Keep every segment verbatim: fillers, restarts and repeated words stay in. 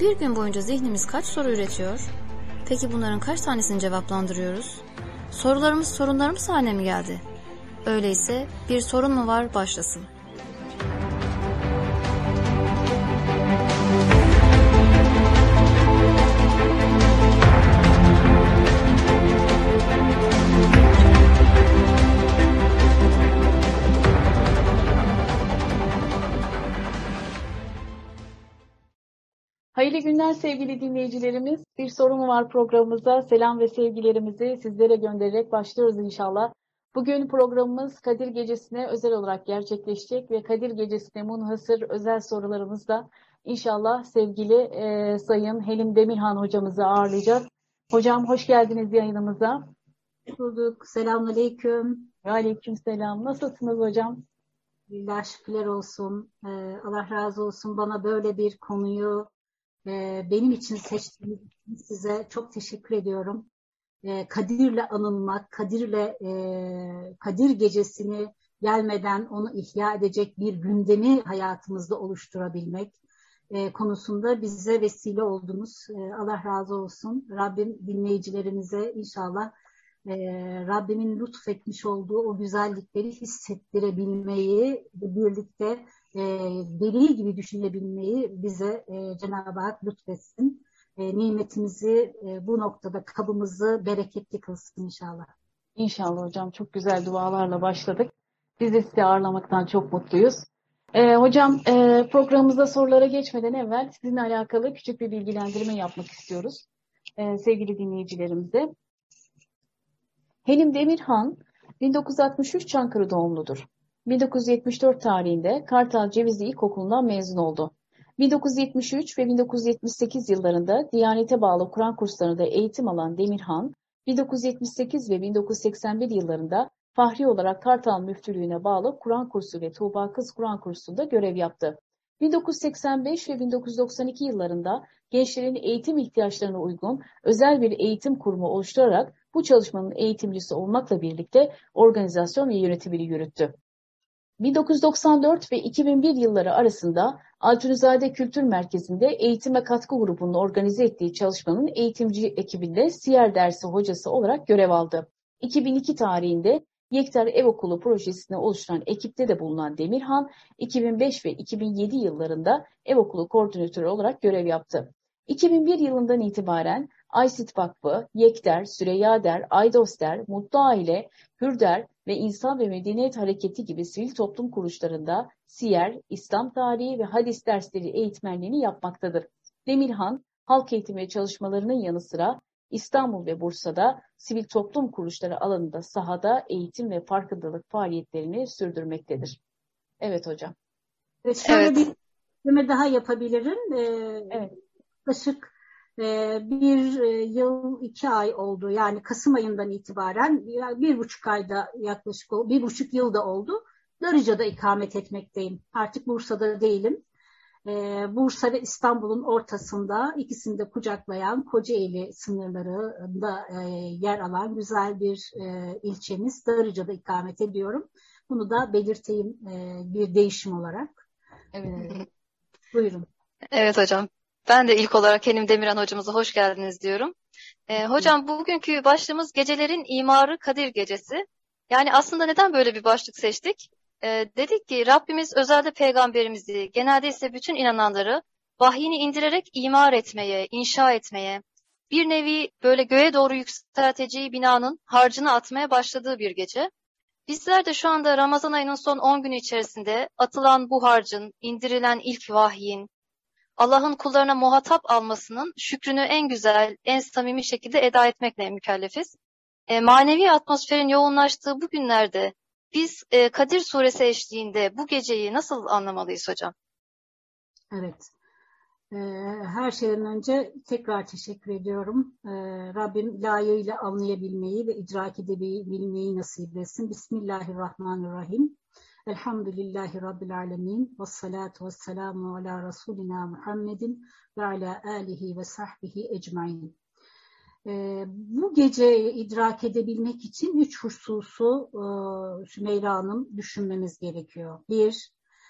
Bir gün boyunca zihnimiz kaç soru üretiyor? Peki bunların kaç tanesini cevaplandırıyoruz? Sorularımız sorunlarımız haline mi geldi? Öyleyse bir sorun mu var başlasın. Hayırlı günler sevgili dinleyicilerimiz. Bir Sorun mu var programımıza selam ve sevgilerimizi sizlere göndererek başlıyoruz inşallah. Bugün programımız Kadir Gecesi'ne özel olarak gerçekleşecek ve Kadir Gecesi'ne munhasır özel sorularımızla inşallah sevgili e, Sayın Helim Demirhan hocamızı ağırlayacağız. Hocam hoş geldiniz yayınımıza. Hoş bulduk. Selamünaleyküm. Ve aleykümselam. Nasılsınız hocam? Allah şükürler olsun. Ee, Allah razı olsun bana böyle bir konuyu benim için seçtiğiniz için size çok teşekkür ediyorum. Kadir'le anılmak, Kadir'le Kadir Gecesi'ni gelmeden onu ihya edecek bir gündemi hayatımızda oluşturabilmek konusunda bize vesile oldunuz. Allah razı olsun. Rabbim dinleyicilerimize inşallah Rabbimin lütfetmiş olduğu o güzellikleri hissettirebilmeyi, birlikte E, deli gibi düşünebilmeyi bize e, Cenab-ı Hak lütfetsin. E, nimetimizi e, bu noktada kabımızı bereketli kılsın inşallah. İnşallah hocam. Çok güzel dualarla başladık. Biz de sizi ağırlamaktan çok mutluyuz. E, hocam e, programımızda sorulara geçmeden evvel sizinle alakalı küçük bir bilgilendirme yapmak istiyoruz. E, sevgili dinleyicilerimize. Helim Demirhan bin dokuz yüz altmış üç Çankırı doğumludur. bin dokuz yüz yetmiş dört tarihinde Kartal Cevizli İlkokulu'ndan mezun oldu. bin dokuz yüz yetmiş üç ve bin dokuz yüz yetmiş sekiz yıllarında Diyanete bağlı Kur'an kurslarında eğitim alan Demirhan, bin dokuz yüz yetmiş sekiz ve bin dokuz yüz seksen bir yıllarında fahri olarak Kartal Müftülüğü'ne bağlı Kur'an kursu ve Tuğba Kız Kur'an kursunda görev yaptı. bin dokuz yüz seksen beş ve bin dokuz yüz doksan iki yıllarında gençlerin eğitim ihtiyaçlarına uygun özel bir eğitim kurumu oluşturarak bu çalışmanın eğitimcisi olmakla birlikte organizasyon ve yönetimini yürüttü. bin dokuz yüz doksan dört ve iki bin bir yılları arasında Altunizade Kültür Merkezi'nde eğitime katkı grubunun organize ettiği çalışmanın eğitimci ekibinde siyer dersi hocası olarak görev aldı. iki bin iki tarihinde Yekter Ev Okulu projesine oluşturan ekipte de bulunan Demirhan, iki bin beş ve iki bin yedi yıllarında Ev Okulu koordinatörü olarak görev yaptı. iki bin bir yılından itibaren Aysit Vakfı, Yekter, Süreyya Der, Aydos Der, Mutlu Aile, Hürder ve İnsan ve Medeniyet Hareketi gibi sivil toplum kuruluşlarında siyer, İslam tarihi ve hadis dersleri eğitmenliğini yapmaktadır. Demirhan, halk eğitimi çalışmalarının yanı sıra İstanbul ve Bursa'da sivil toplum kuruluşları alanında sahada eğitim ve farkındalık faaliyetlerini sürdürmektedir. Evet hocam. Evet, şöyle evet. bir cümle daha yapabilirim. Ee, evet. Yaklaşık e, bir yıl iki ay oldu. Yani Kasım ayından itibaren bir buçuk ayda yaklaşık bir buçuk yılda oldu. Darıca'da ikamet etmekteyim. Artık Bursa'da değilim. Bursa ve İstanbul'un ortasında ikisini de kucaklayan Kocaeli sınırlarında yer alan güzel bir ilçemiz Darıca'da ikamet ediyorum. Bunu da belirteyim bir değişim olarak. Evet. Buyurun. Evet hocam. Ben de ilk olarak Helim Demirhan hocamıza hoş geldiniz diyorum. Ee, hocam bugünkü başlığımız gecelerin imarı Kadir Gecesi. Yani aslında neden böyle bir başlık seçtik? Ee, dedik ki Rabbimiz özelde peygamberimizi, genelde ise bütün inananları vahyini indirerek imar etmeye, inşa etmeye, bir nevi böyle göğe doğru yükselteceği binanın harcını atmaya başladığı bir gece. Bizler de şu anda Ramazan ayının son on günü içerisinde atılan bu harcın, indirilen ilk vahyin, Allah'ın kullarına muhatap almasının şükrünü en güzel, en samimi şekilde eda etmekle mükellefiz. E, manevi atmosferin yoğunlaştığı bu günlerde biz e, Kadir Suresi eşliğinde bu geceyi nasıl anlamalıyız hocam? Evet. Ee, her şeyden önce tekrar teşekkür ediyorum. Ee, Rabbim layığıyla anlayabilmeyi ve idrak edebilmeyi nasip etsin. Bismillahirrahmanirrahim. Elhamdülillahi Rabbil alemin. Vessalatu vesselamu ala Resulina Muhammedin ve ala alihi ve sahbihi ecmain. Ee, bu gece idrak edebilmek için üç hususu e, Sümeyra Hanım düşünmemiz gerekiyor. Bir,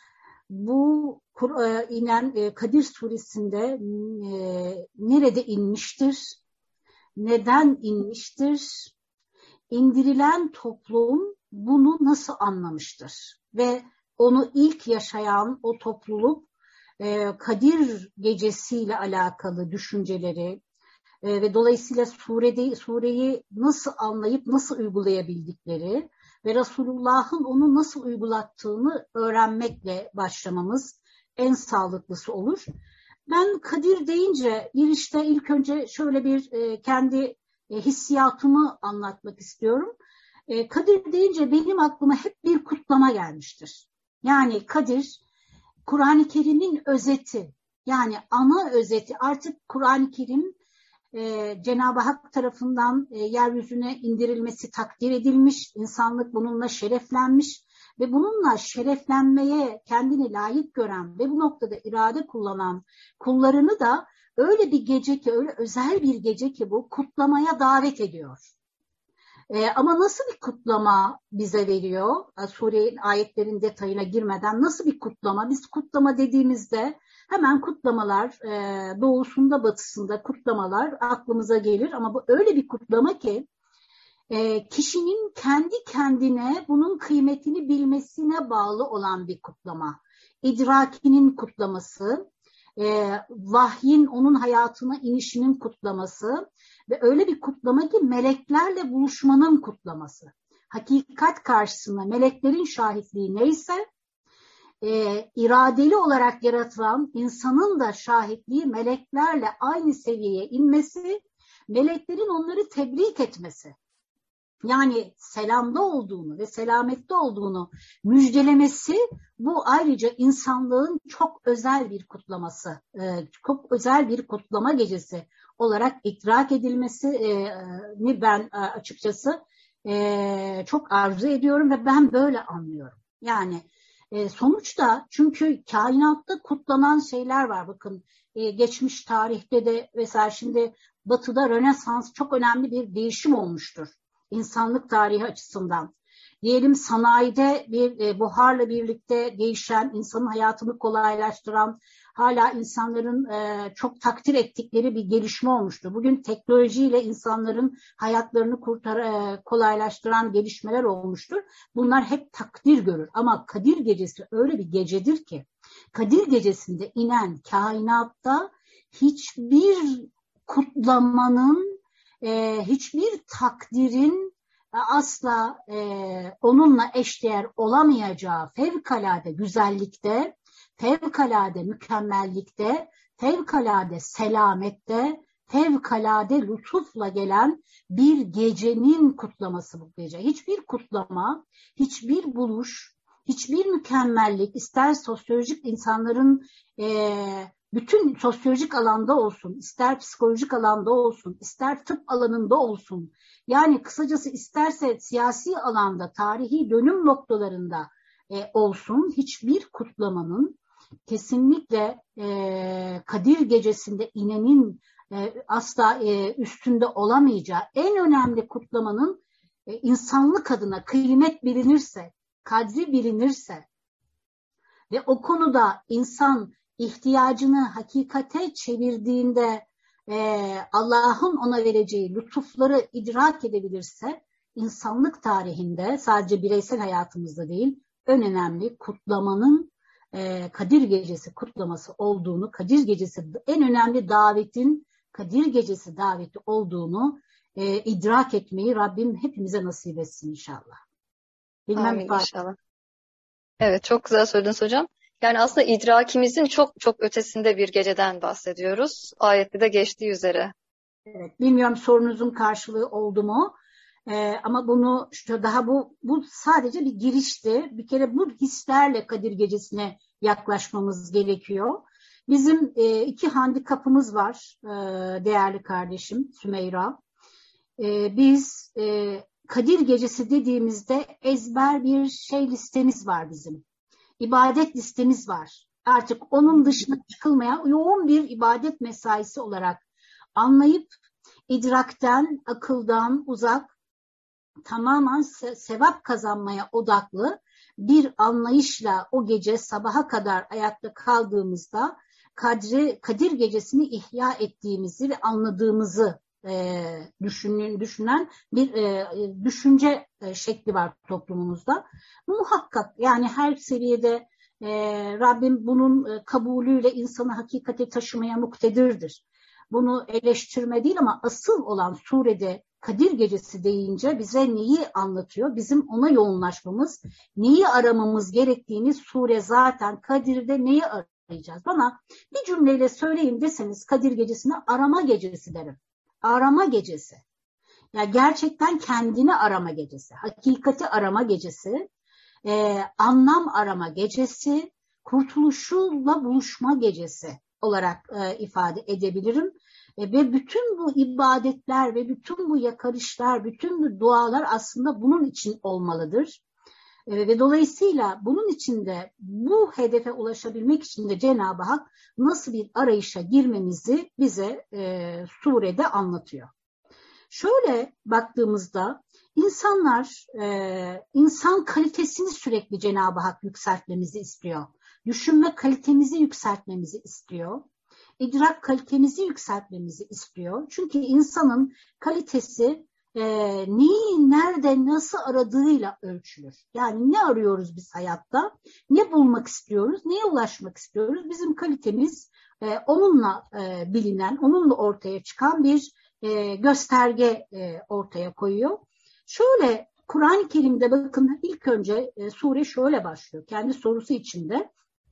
bu Kur- inen e, Kadir Suresi'nde e, nerede inmiştir? Neden inmiştir? İndirilen toplum bunu nasıl anlamıştır? Ve onu ilk yaşayan o topluluk e, Kadir gecesiyle alakalı düşünceleri e, ve dolayısıyla surede, sureyi nasıl anlayıp nasıl uygulayabildikleri ve Resulullah'ın onu nasıl uygulattığını öğrenmekle başlamamız en sağlıklısı olur. Ben Kadir deyince girişte ilk önce şöyle bir e, kendi e, hissiyatımı anlatmak istiyorum. E, Kadir deyince benim aklıma hep bir kutlama gelmiştir. Yani Kadir, Kur'an-ı Kerim'in özeti, yani ana özeti. Artık Kur'an-ı Kerim e, Cenab-ı Hak tarafından e, yeryüzüne indirilmesi takdir edilmiş, insanlık bununla şereflenmiş ve bununla şereflenmeye kendini layık gören ve bu noktada irade kullanan kullarını da öyle bir gece ki, öyle özel bir gece ki bu kutlamaya davet ediyor. Ee, ama nasıl bir kutlama bize veriyor? Sure'nin ayetlerin detayına girmeden nasıl bir kutlama? Biz kutlama dediğimizde hemen kutlamalar, e, doğusunda batısında kutlamalar aklımıza gelir. Ama bu öyle bir kutlama ki e, kişinin kendi kendine bunun kıymetini bilmesine bağlı olan bir kutlama. İdrakinin kutlaması, e, vahyin onun hayatına inişinin kutlaması ve öyle bir kutlama ki meleklerle buluşmanın kutlaması. Hakikat karşısında meleklerin şahitliği neyse, e, iradeli olarak yaratılan insanın da şahitliği meleklerle aynı seviyeye inmesi, meleklerin onları tebrik etmesi. Yani selamda olduğunu ve selamette olduğunu müjdelemesi, bu ayrıca insanlığın çok özel bir kutlaması, çok özel bir kutlama gecesi olarak idrak edilmesini ben açıkçası çok arzu ediyorum ve ben böyle anlıyorum. Yani sonuçta çünkü kainatta kutlanan şeyler var. Bakın geçmiş tarihte de mesela şimdi Batı'da Rönesans çok önemli bir değişim olmuştur. İnsanlık tarihi açısından. Diyelim sanayide bir e, buharla birlikte değişen, insanın hayatını kolaylaştıran, hala insanların e, çok takdir ettikleri bir gelişme olmuştu. Bugün teknolojiyle insanların hayatlarını kurtar, e, kolaylaştıran gelişmeler olmuştur. Bunlar hep takdir görür. Ama Kadir Gecesi öyle bir gecedir ki, Kadir Gecesi'nde inen kainatta hiçbir kutlamanın, Ee, hiçbir takdirin e, asla e, onunla eşdeğer olamayacağı fevkalade güzellikte, fevkalade mükemmellikte, fevkalade selamette, fevkalade lütufla gelen bir gecenin kutlaması bu gece. Hiçbir kutlama, hiçbir buluş, hiçbir mükemmellik, ister sosyolojik insanların e, bütün sosyolojik alanda olsun, ister psikolojik alanda olsun, ister tıp alanında olsun, yani kısacası isterse siyasi alanda, tarihi dönüm noktalarında e, olsun, hiçbir kutlamanın kesinlikle e, Kadir Gecesi'nde inenin e, asla e, üstünde olamayacağı en önemli kutlamanın e, insanlık adına kıymet bilinirse, kadri bilinirse ve o konuda insan ihtiyacını hakikate çevirdiğinde e, Allah'ın ona vereceği lütufları idrak edebilirse, insanlık tarihinde sadece bireysel hayatımızda değil, en önemli kutlamanın e, Kadir Gecesi kutlaması olduğunu, Kadir Gecesi en önemli davetin Kadir Gecesi daveti olduğunu e, idrak etmeyi Rabbim hepimize nasip etsin inşallah. Bilmem Amin inşallah. Evet, çok güzel söylediniz hocam. Yani aslında idrakimizin çok çok ötesinde bir geceden bahsediyoruz. Ayette de geçtiği üzere. Evet, bilmiyorum sorunuzun karşılığı oldu mu? Ee, ama bunu işte daha bu bu sadece bir girişti. Bir kere bu hislerle Kadir Gecesi'ne yaklaşmamız gerekiyor. Bizim e, iki handikapımız var e, değerli kardeşim Sümeyra. E, biz e, Kadir Gecesi dediğimizde ezber bir şey listemiz var bizim. İbadet listemiz var. Artık onun dışına çıkılmayan yoğun bir ibadet mesaisi olarak anlayıp idrakten, akıldan uzak, tamamen se- sevap kazanmaya odaklı bir anlayışla o gece sabaha kadar ayakta kaldığımızda Kadri, Kadir Gecesi'ni ihya ettiğimizi ve anladığımızı e, düşünün, düşünen bir e, düşünce e, şekli var toplumumuzda. Muhakkak yani her seviyede e, Rabbim bunun e, kabulüyle insanı hakikate taşımaya muktedirdir. Bunu eleştirme değil ama asıl olan surede Kadir Gecesi deyince bize neyi anlatıyor? Bizim ona yoğunlaşmamız, neyi aramamız gerektiğini sure zaten Kadir'de neyi arayacağız? Bana bir cümleyle söyleyin deseniz Kadir Gecesi'ne arama gecesi derim. Arama gecesi. Ya gerçekten kendini arama gecesi, hakikati arama gecesi, e, anlam arama gecesi, kurtuluşuyla buluşma gecesi olarak e, ifade edebilirim. E, ve bütün bu ibadetler ve bütün bu yakarışlar, bütün bu dualar aslında bunun için olmalıdır. E, ve dolayısıyla bunun için de bu hedefe ulaşabilmek için de Cenab-ı Hak nasıl bir arayışa girmemizi bize e, surede anlatıyor. Şöyle baktığımızda insanlar, e, insan kalitesini sürekli Cenab-ı Hak yükseltmemizi istiyor. Düşünme kalitemizi yükseltmemizi istiyor. İdrak kalitemizi yükseltmemizi istiyor. Çünkü insanın kalitesi e, neyi, nerede, nasıl aradığıyla ölçülür. Yani ne arıyoruz biz hayatta? Ne bulmak istiyoruz? Neye ulaşmak istiyoruz? Bizim kalitemiz e, onunla e, bilinen, onunla ortaya çıkan bir e, gösterge e, ortaya koyuyor. Şöyle Kur'an-ı Kerim'de bakın ilk önce e, sure şöyle başlıyor. Kendi sorusu içinde.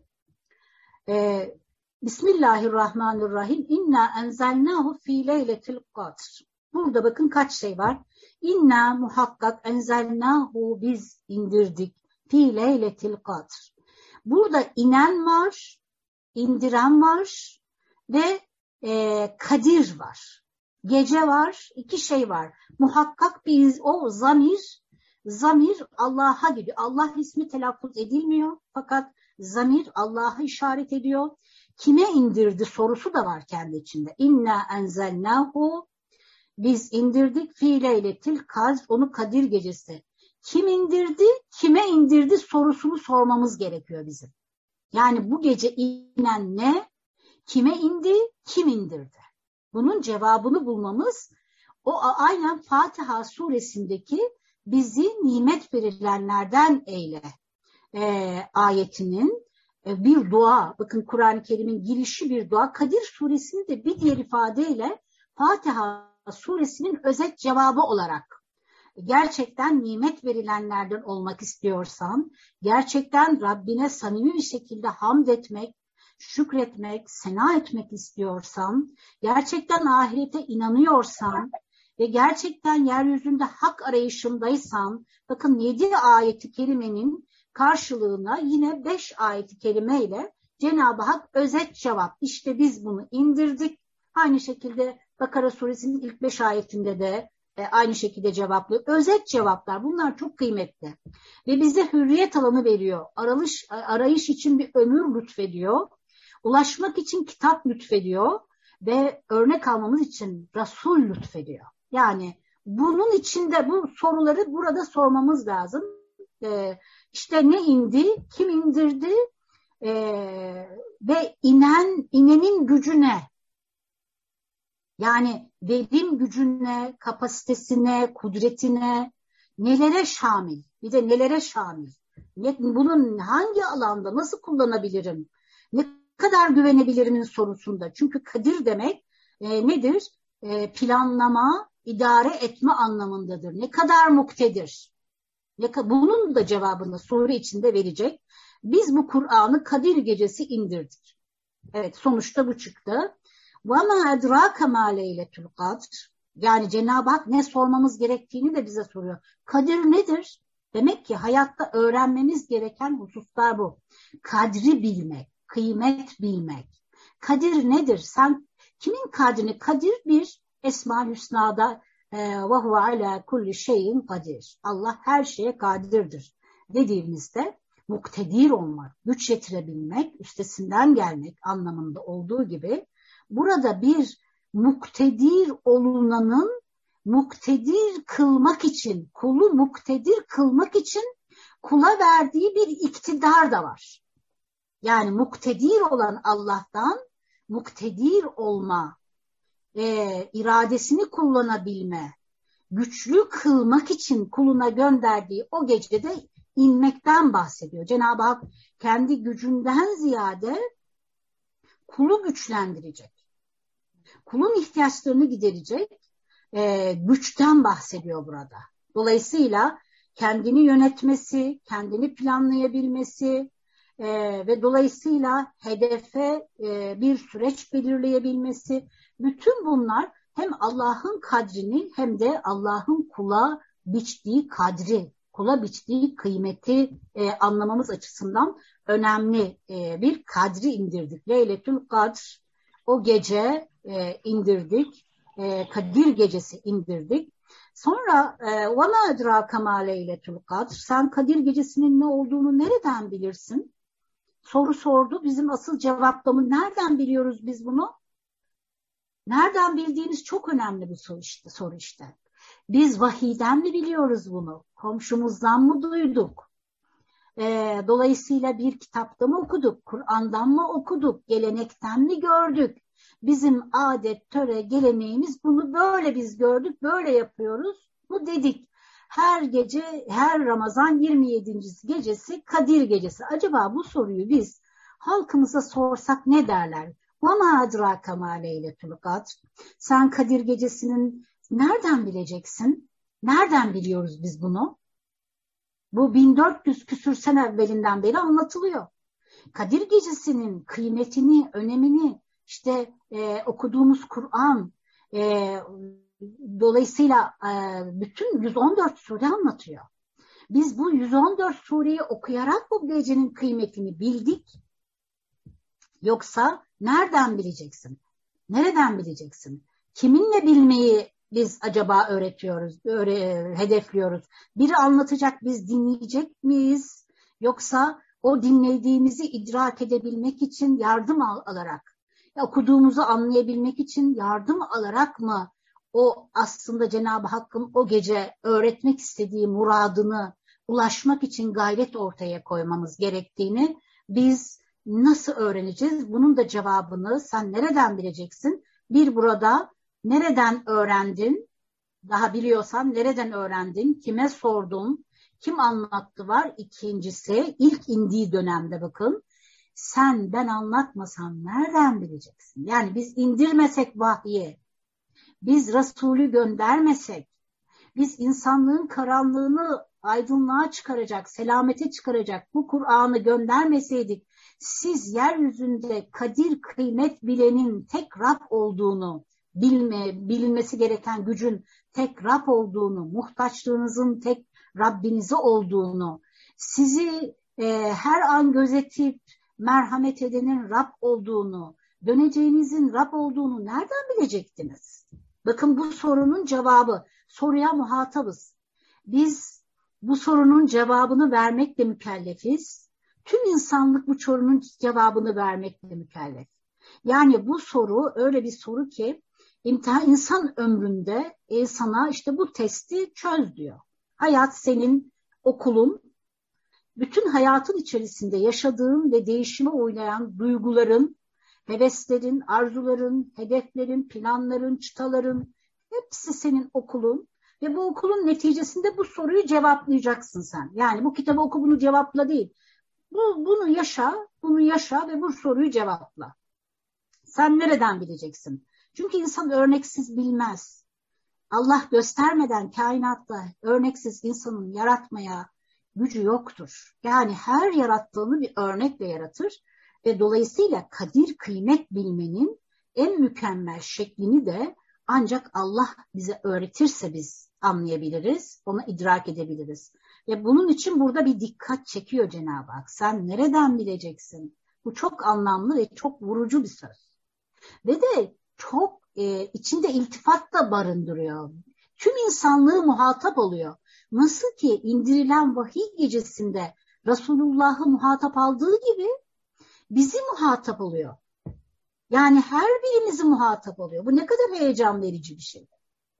E, Bismillahirrahmanirrahim. İnna enzelnahu fi leyletil kadr. Burada bakın kaç şey var. İnna muhakkak enzelnahu biz indirdik fi leyletil kadr. Burada inen var, indiren var ve e, kadir var. Gece var, iki şey var. Muhakkak bir o zamir, zamir Allah'a gibi. Allah ismi telaffuz edilmiyor fakat zamir Allah'a işaret ediyor. Kime indirdi sorusu da var kendi içinde. İnna enzelnahu biz indirdik fi leyletil kadr, onu Kadir Gecesi. Kim indirdi, kime indirdi sorusunu sormamız gerekiyor bizim. Yani bu gece inen ne, kime indi, kim indirdi? Bunun cevabını bulmamız o aynen Fatiha suresindeki bizi nimet verilenlerden eyle e, ayetinin e, bir dua. Bakın Kur'an-ı Kerim'in girişi bir dua. Kadir suresini de bir diğer ifadeyle Fatiha suresinin özet cevabı olarak gerçekten nimet verilenlerden olmak istiyorsan, gerçekten Rabbine samimi bir şekilde hamd etmek, şükretmek, sena etmek istiyorsan, gerçekten ahirete inanıyorsan ve gerçekten yeryüzünde hak arayışındaysan, bakın yedi ayeti kerimenin karşılığına yine beş ayeti kerimeyle Cenab-ı Hak özet cevap. İşte biz bunu indirdik. Aynı şekilde Bakara suresinin ilk beş ayetinde de e, aynı şekilde cevaplıyor. Özet cevaplar bunlar çok kıymetli. Ve bize hürriyet alanı veriyor. Aralış, arayış için bir ömür lütfediyor. Ulaşmak için kitap lütfediyor. Ve örnek almamız için Resul lütfediyor. Yani bunun içinde bu soruları burada sormamız lazım. Ee, işte ne indi, kim indirdi ee, ve inen, inenin gücü ne? Yani verim gücüne, kapasitesine, kudretine, nelere şamil? Bir de nelere şamil? Ne, bunun hangi alanda nasıl kullanabilirim? Ne kadar güvenebilirimin sorusunda. Çünkü kadir demek e, nedir? E, planlama, idare etme anlamındadır. Ne kadar muktedir? Ne, bunun da cevabını sure içinde verecek. Biz bu Kur'an'ı Kadir Gecesi indirdik. Evet, sonuçta bu çıktı. وَمَا اَدْرَاكَ مَا لَيْلَةُ الْقَدْرِ. Yani Cenab-ı Hak ne sormamız gerektiğini de bize soruyor. Kadir nedir? Demek ki hayatta öğrenmemiz gereken hususlar bu. Kadri bilmek, kıymet bilmek. Kadir nedir? Sen kimin kadrini? Kadir bir Esma-ül Hüsna'da وَهُوَ عَلَى كُلِّ شَيْءٍ kadir. Allah her şeye kadirdir dediğimizde muktedir olmak, güç yetirebilmek, üstesinden gelmek anlamında olduğu gibi burada bir muktedir olunanın muktedir kılmak için, kulu muktedir kılmak için kula verdiği bir iktidar da var. Yani muktedir olan Allah'tan muktedir olma, e, iradesini kullanabilme, güçlü kılmak için kuluna gönderdiği o gecede inmekten bahsediyor. Cenab-ı Hak kendi gücünden ziyade kulu güçlendirecek. Kulun ihtiyaçlarını giderecek e, güçten bahsediyor burada. Dolayısıyla kendini yönetmesi, kendini planlayabilmesi e, ve dolayısıyla hedefe e, bir süreç belirleyebilmesi, bütün bunlar hem Allah'ın kadrini hem de Allah'ın kula biçtiği kadri, kula biçtiği kıymeti e, anlamamız açısından önemli e, bir kadri indirdik. Leyletül Kadr, o gece e, indirdik, e, Kadir gecesi indirdik. Sonra وَمَا اَدْرَاكَ مَا لَيْلَةُ الْقَدْرِ, sen Kadir gecesinin ne olduğunu nereden bilirsin? Soru sordu. Bizim asıl cevaplamı, nereden biliyoruz biz bunu? Nereden bildiğimiz çok önemli bir soru işte. Soru işte. Biz vahiyden mi biliyoruz bunu? Komşumuzdan mı duyduk? E, dolayısıyla bir kitapta mı okuduk? Kur'an'dan mı okuduk? Gelenekten mi gördük? Bizim adet, töre, geleneğimiz bunu böyle biz gördük, böyle yapıyoruz mu dedik. Her gece, her Ramazan yirmi yedinci gecesi Kadir gecesi. Acaba bu soruyu biz halkımıza sorsak ne derler? وَمَا أَدْرَاكَ مَا لَيْلَةُ الْقَدْرِ, sen Kadir gecesinin nereden bileceksin? Nereden biliyoruz biz bunu? Bu bin dört yüz küsür sene evvelinden beri anlatılıyor. Kadir gecesinin kıymetini, önemini, işte e, okuduğumuz Kur'an, e, dolayısıyla e, bütün yüz on dört sure anlatıyor. Biz bu yüz on dört sureyi okuyarak bu gecenin kıymetini bildik. Yoksa nereden bileceksin? Nereden bileceksin? Kiminle bilmeyi biz acaba öğretiyoruz, öğre, hedefliyoruz? Biri anlatacak, biz dinleyecek miyiz? Yoksa o dinlediğimizi idrak edebilmek için yardım al, alarak, okuduğumuzu anlayabilmek için yardım alarak mı o aslında Cenab-ı Hakk'ın o gece öğretmek istediği muradını ulaşmak için gayret ortaya koymamız gerektiğini biz nasıl öğreneceğiz? Bunun da cevabını sen nereden bileceksin? Bir, burada nereden öğrendin? Daha biliyorsan nereden öğrendin? Kime sordun? Kim anlattı var? İkincisi, ilk indiği dönemde bakın. Sen, ben anlatmasam nereden bileceksin? Yani biz indirmesek vahyi, biz Resulü göndermesek, biz insanlığın karanlığını aydınlığa çıkaracak, selamete çıkaracak bu Kur'an'ı göndermeseydik, siz yeryüzünde kadir kıymet bilenin tek Rab olduğunu, bilme, bilinmesi gereken gücün tek Rab olduğunu, muhtaçlığınızın tek Rabbinize olduğunu, sizi e, her an gözetip merhamet edenin Rab olduğunu, döneceğinizin Rab olduğunu nereden bilecektiniz? Bakın bu sorunun cevabı, soruya muhatabız. Biz bu sorunun cevabını vermekle mükellefiz. Tüm insanlık bu sorunun cevabını vermekle mükellef. Yani bu soru öyle bir soru ki imtihan, insan ömründe e, sana işte bu testi çöz diyor. Hayat senin okulun, bütün hayatın içerisinde yaşadığın ve değişime oynayan duyguların, heveslerin, arzuların, hedeflerin, planların, çıtaların hepsi senin okulun ve bu okulun neticesinde bu soruyu cevaplayacaksın sen. Yani bu kitabı oku, bunu cevapla değil. Bu, bunu yaşa, bunu yaşa ve bu soruyu cevapla. Sen nereden bileceksin? Çünkü insan örneksiz bilmez. Allah göstermeden kainatta örneksiz insanın yaratmaya gücü yoktur. Yani her yarattığını bir örnekle yaratır ve dolayısıyla kadir kıymet bilmenin en mükemmel şeklini de ancak Allah bize öğretirse biz anlayabiliriz, onu idrak edebiliriz. Ve bunun için burada bir dikkat çekiyor Cenab-ı Hak. Sen nereden bileceksin? Bu çok anlamlı ve çok vurucu bir söz. Ve de çok e, içinde iltifat da barındırıyor. Tüm insanlığı muhatap oluyor. Nasıl ki indirilen vahiy gecesinde Resulullah'ı muhatap aldığı gibi bizi muhatap oluyor. Yani her birimizi muhatap oluyor. Bu ne kadar heyecan verici bir şey.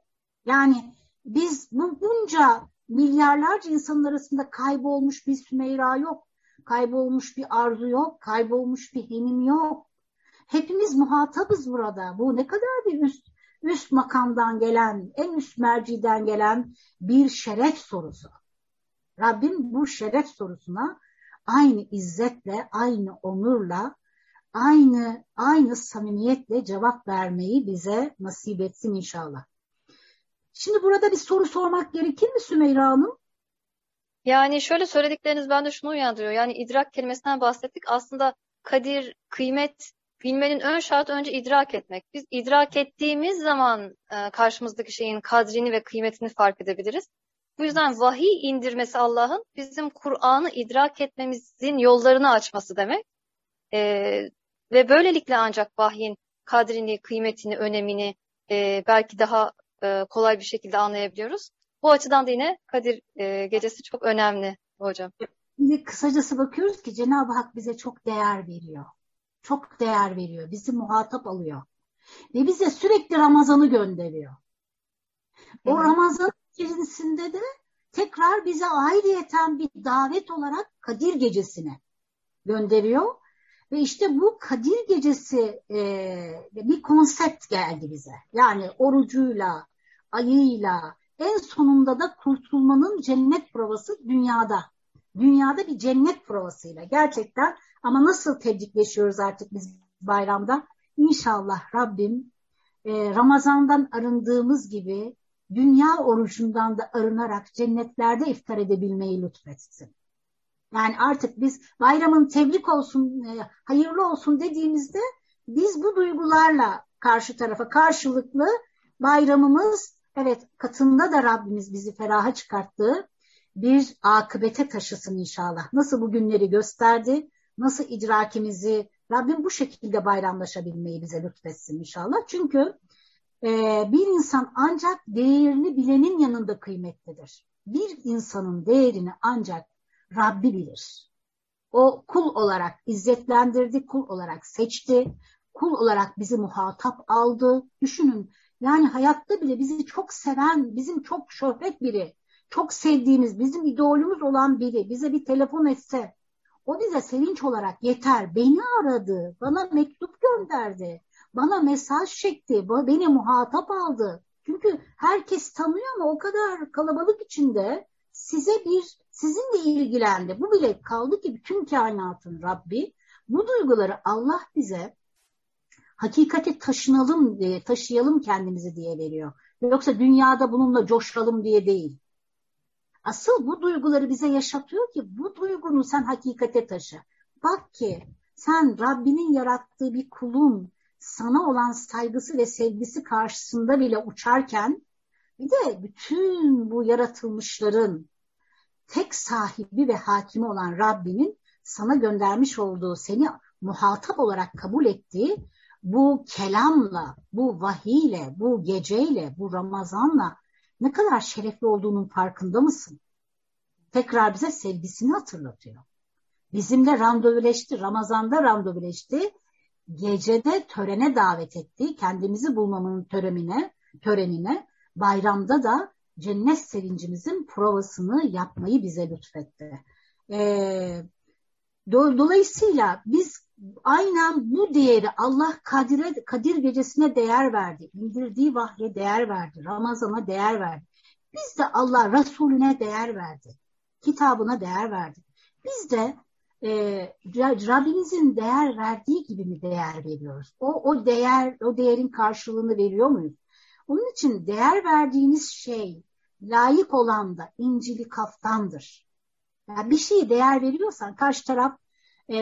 Yani biz bu bunca milyarlarca insanın arasında kaybolmuş bir Sümeyra yok. Kaybolmuş bir Arzu yok. Kaybolmuş bir Henim yok. Hepimiz muhatabız burada. Bu ne kadar bir üst üst makamdan gelen, en üst merciden gelen bir şeref sorusu. Rabbim bu şeref sorusuna aynı izzetle, aynı onurla, aynı aynı samimiyetle cevap vermeyi bize nasip etsin inşallah. Şimdi burada bir soru sormak gerekir mi Sümeyra Hanım? Yani şöyle söyledikleriniz bende şunu uyandırıyor. Yani idrak kelimesinden bahsettik. Aslında kadir, kıymet bilmenin ön şartı önce idrak etmek. Biz idrak ettiğimiz zaman e, karşımızdaki şeyin kadrini ve kıymetini fark edebiliriz. Bu yüzden vahiy indirmesi Allah'ın bizim Kur'an'ı idrak etmemizin yollarını açması demek. E, ve böylelikle ancak vahyin kadrini, kıymetini, önemini e, belki daha e, kolay bir şekilde anlayabiliyoruz. Bu açıdan da yine Kadir e, Gecesi çok önemli hocam. Şimdi kısacası bakıyoruz ki Cenab-ı Hak bize çok değer veriyor. Çok değer veriyor. Bizi muhatap alıyor. Ve bize sürekli Ramazan'ı gönderiyor. O Ramazan içerisinde de tekrar bize ayrıyeten bir davet olarak Kadir Gecesi'ne gönderiyor. Ve işte bu Kadir Gecesi e, bir konsept geldi bize. Yani orucuyla, ayıyla, en sonunda da kurtulmanın cennet provası dünyada. Dünyada bir cennet provasıyla gerçekten, ama nasıl tebrikleşiyoruz artık biz bayramda? İnşallah Rabbim e, Ramazan'dan arındığımız gibi dünya orucundan da arınarak cennetlerde iftar edebilmeyi lütfetsin. Yani artık biz bayramın tebrik olsun, e, hayırlı olsun dediğimizde biz bu duygularla karşı tarafa karşılıklı bayramımız, evet, katında da Rabbimiz bizi feraha çıkarttığı bir akıbete taşısın inşallah. Nasıl bu günleri gösterdi, nasıl idrakimizi Rabbim bu şekilde bayramlaşabilmeyi bize lütfetsin inşallah. Çünkü e, bir insan ancak değerini bilenin yanında kıymetlidir. Bir insanın değerini ancak Rabbi bilir. O kul olarak izzetlendirdi, kul olarak seçti, kul olarak bizi muhatap aldı. Düşünün, yani hayatta bile bizi çok seven, bizim çok şöhret biri, çok sevdiğimiz, bizim idolümüz olan biri bize bir telefon etse, o bize sevinç olarak yeter. Beni aradı, bana mektup gönderdi, bana mesaj çekti, beni muhatap aldı. Çünkü herkes tanıyor ama o kadar kalabalık içinde size bir, sizinle ilgilendi. Bu bile kaldı ki bütün kainatın Rabbi bu duyguları Allah bize hakikate taşınalım diye, taşıyalım kendimizi diye veriyor. Yoksa dünyada bununla coşalım diye değil. Asıl bu duyguları bize yaşatıyor ki bu duygunu sen hakikate taşı. Bak ki sen Rabbinin yarattığı bir kulun sana olan saygısı ve sevgisi karşısında bile uçarken, bir de bütün bu yaratılmışların tek sahibi ve hakimi olan Rabbinin sana göndermiş olduğu, seni muhatap olarak kabul ettiği bu kelamla, bu vahiyle, bu geceyle, bu Ramazanla ne kadar şerefli olduğunun farkında mısın? Tekrar bize sevgisini hatırlatıyor. Bizimle randevuleşti, Ramazan'da randevuleşti, gecede törene davet etti, kendimizi bulmamın törenine, törenine, bayramda da cennet sevincimizin provasını yapmayı bize lütfetti. Ee, do- dolayısıyla biz aynen bu değeri Allah Kadir'e, Kadir Gecesi'ne değer verdi, indirdiği vahye değer verdi, Ramazan'a değer verdi. Biz de Allah Resulüne değer verdi, kitabına değer verdi. Biz de e, Rabbimizin değer verdiği gibi mi değer veriyoruz? O, o değer, o değerin karşılığını veriyor muyuz? Onun için değer verdiğiniz şey layık olan da İncil-i Kaftan'dır. Yani bir şeye değer veriyorsan karşı taraf e,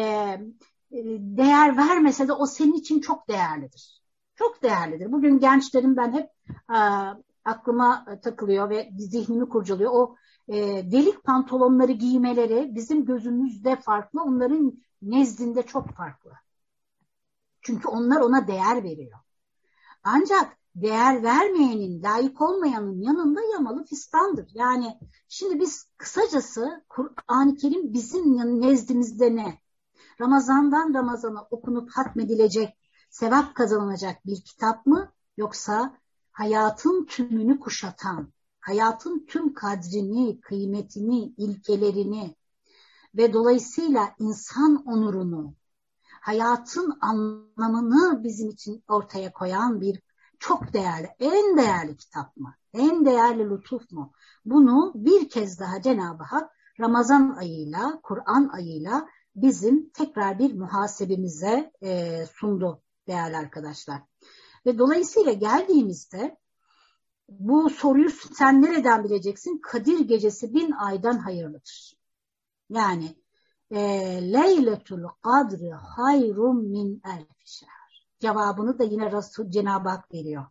değer vermese de o senin için çok değerlidir. Çok değerlidir. Bugün gençlerin ben hep e, aklıma takılıyor ve zihnimi kurcalıyor. O e, delik pantolonları giymeleri bizim gözümüzde farklı, onların nezdinde çok farklı. Çünkü onlar ona değer veriyor. Ancak değer vermeyenin, layık olmayanın yanında yamalı fistandır. Yani şimdi biz kısacası Kur'an-ı Kerim bizim nezdimizde ne? Ramazandan Ramazana okunup hatmedilecek, sevap kazanılacak bir kitap mı? Yoksa hayatın tümünü kuşatan, hayatın tüm kadrini, kıymetini, ilkelerini ve dolayısıyla insan onurunu, hayatın anlamını bizim için ortaya koyan bir çok değerli, en değerli kitap mı? En değerli lütuf mu? Bunu bir kez daha Cenab-ı Hak Ramazan ayıyla, Kur'an ayıyla bizim tekrar bir muhasebemize e, sundu değerli arkadaşlar. Ve dolayısıyla geldiğimizde bu soruyu sen nereden bileceksin? Kadir gecesi bin aydan hayırlıdır. Yani e, Leyletul Kadri hayrun min elfi şehr. Cevabını da yine Resul Cenab-ı Hak veriyor.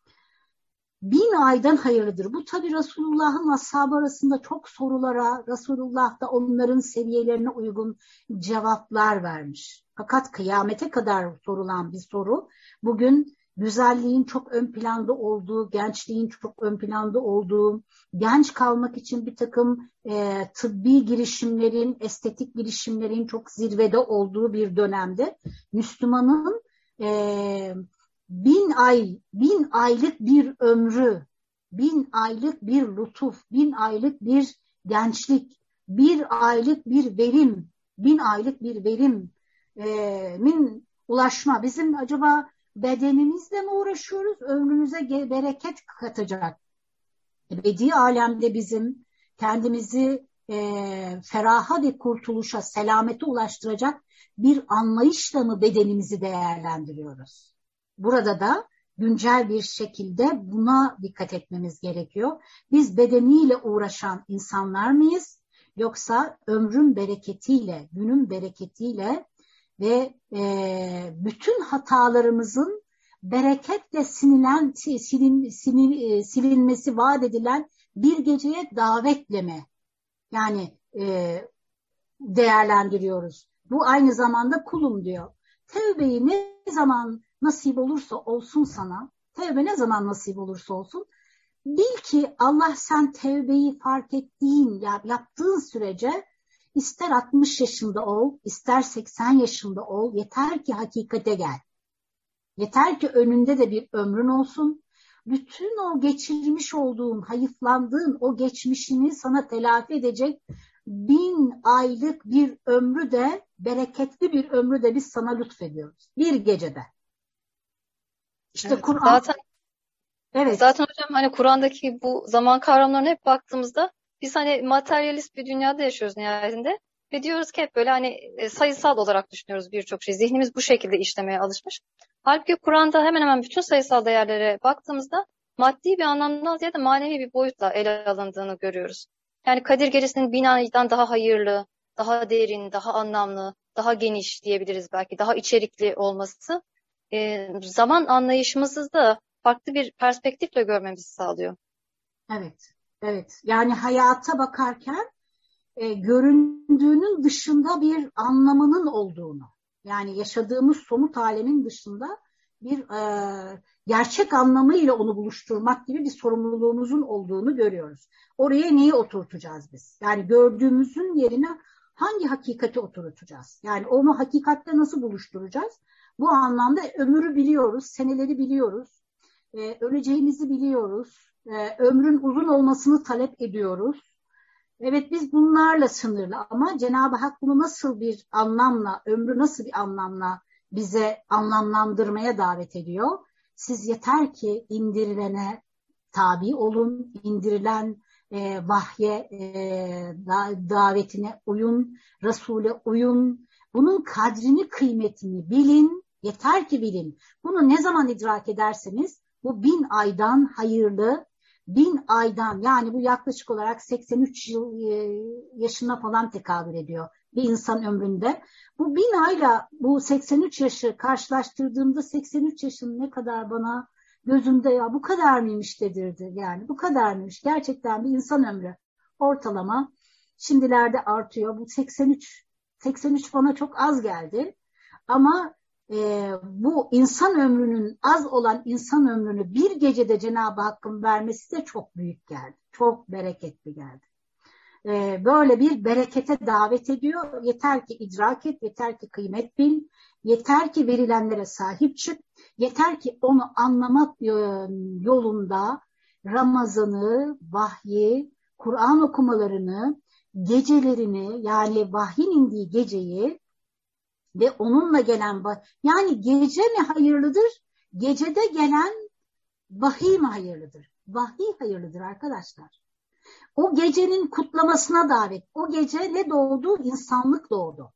Bin aydan hayırlıdır. Bu tabi Resulullah'ın ashabı arasında çok sorulara, Resulullah da onların seviyelerine uygun cevaplar vermiş. Fakat kıyamete kadar sorulan bir soru, bugün güzelliğin çok ön planda olduğu, gençliğin çok ön planda olduğu, genç kalmak için bir takım e, tıbbi girişimlerin, estetik girişimlerin çok zirvede olduğu bir dönemde Müslümanın e, bin ay, bin aylık bir ömrü, bin aylık bir lütuf, bin aylık bir gençlik, bir aylık bir verim, bin aylık bir verimin ulaşma. Bizim acaba bedenimizle mi uğraşıyoruz, ömrümüze bereket katacak? Ebedi alemde bizim kendimizi e, feraha ve kurtuluşa, selamete ulaştıracak bir anlayışla mı bedenimizi değerlendiriyoruz? Burada da güncel bir şekilde buna dikkat etmemiz gerekiyor. Biz bedeniyle uğraşan insanlar mıyız? Yoksa ömrün bereketiyle, günün bereketiyle ve e, bütün hatalarımızın bereketle sinilen, silin, silin, silinmesi vaat edilen bir geceye davetle mi? Yani e, değerlendiriyoruz. Bu aynı zamanda kulum diyor. Tevbeyi ne zaman nasip olursa olsun sana, tevbe ne zaman nasip olursa olsun, bil ki Allah sen tevbeyi fark ettiğin, yaptığın sürece ister altmış yaşında ol, ister seksen yaşında ol, yeter ki hakikate gel. Yeter ki önünde de bir ömrün olsun. Bütün o geçirmiş olduğun, hayıflandığın o geçmişini sana telafi edecek bin aylık bir ömrü de, bereketli bir ömrü de biz sana lütfediyoruz. Bir gecede. İşte Evet, Kur'an. Zaten, Evet. zaten hocam hani Kur'an'daki bu zaman kavramlarına hep baktığımızda biz hani materyalist bir dünyada yaşıyoruz nihayetinde. Ve diyoruz ki hep böyle hani sayısal olarak düşünüyoruz birçok şey. Zihnimiz bu şekilde işlemeye alışmış. Halbuki Kur'an'da hemen hemen bütün sayısal değerlere baktığımızda maddi bir anlamdan ziyade manevi bir boyutla ele alındığını görüyoruz. Yani Kadir Gecesi'nin bin aydan daha hayırlı, daha derin, daha anlamlı, daha geniş diyebiliriz belki, daha içerikli olması e, zaman anlayışımızı da farklı bir perspektifle görmemizi sağlıyor. Evet, evet. Yani hayata bakarken e, göründüğünün dışında bir anlamının olduğunu, yani yaşadığımız somut alemin dışında bir e, gerçek anlamıyla onu buluşturmak gibi bir sorumluluğumuzun olduğunu görüyoruz. Oraya neyi oturtacağız biz? Yani gördüğümüzün yerine hangi hakikati oturtacağız? Yani onu hakikatle nasıl buluşturacağız? Bu anlamda ömrü biliyoruz, seneleri biliyoruz, e, öleceğimizi biliyoruz, e, ömrün uzun olmasını talep ediyoruz. Evet, biz bunlarla sınırlı ama Cenab-ı Hak bunu nasıl bir anlamla, ömrü nasıl bir anlamla bize anlamlandırmaya davet ediyor? Siz yeter ki indirilene tabi olun, indirilen e, vahye, e, da, davetine uyun, Resul'e uyun. Bunun kadrini, kıymetini bilin, yeter ki bilin. Bunu ne zaman idrak ederseniz bu bin aydan hayırlı, bin aydan, yani bu yaklaşık olarak seksen üç yıl yaşına falan tekabül ediyor bir insan ömründe. Bu bin ayla bu seksen üç yaşı karşılaştırdığımda seksen üç yaşın ne kadar bana gözümde ya bu kadar mıymış dedirdi. Yani bu kadar mıymış? Gerçekten bir insan ömrü ortalama şimdilerde artıyor. Bu seksen üç seksen üç bana çok az geldi. Ama e, bu insan ömrünün, az olan insan ömrünü bir gecede Cenab-ı Hakk'ın vermesi de çok büyük geldi. Çok bereketli geldi. e, böyle bir berekete davet ediyor. Yeter ki idrak et, yeter ki kıymet bil, yeter ki verilenlere sahip çık, yeter ki onu anlamak yolunda Ramazan'ı, vahyi, Kur'an okumalarını, gecelerini, yani vahyin indiği geceyi ve onunla gelen, yani gece mi hayırlıdır, gecede gelen vahiy mi hayırlıdır? Vahiy hayırlıdır arkadaşlar. O gecenin kutlamasına davet. O gece ne doğdu? İnsanlık doğdu.